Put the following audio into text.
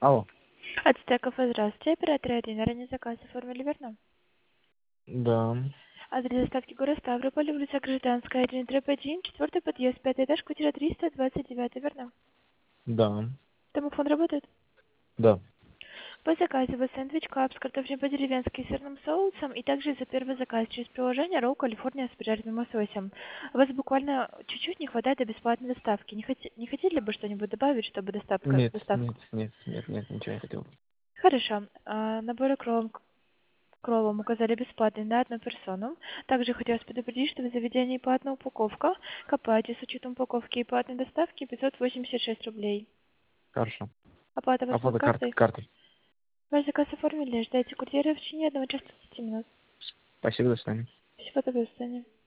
Алло. Ацтеков, здравствуйте. Оператор 1. Ранее заказ оформили, верно? Да. Адрес доставки город Ставрополь, улица Гражданская, 1, дробь 1, 4 подъезд, 5 этаж, квартира 329, верно? Да. Домофон работает? Да. По заказу вы сэндвич кап с картофелем по-деревенски и сырным соусом, и также за первый заказ через приложение Roll California с пожарным лососем. У вас буквально чуть-чуть не хватает до бесплатной доставки. Не хотели бы что-нибудь добавить, чтобы Нет, доставку? нет, нет, нет, нет, ничего не хотел. Хорошо. Наборы Кроллом указали бесплатный на одну персону. Также хотелось предупредить, что в заведении платная упаковка. Копайте с учетом упаковки и платной доставки 586 рублей. Хорошо. Оплата восьмой Оплата картой. карты. Ваш заказ оформили. Ждайте курьера в течение 1 часа 30 минут. Спасибо, до свидания. Спасибо, до свидания.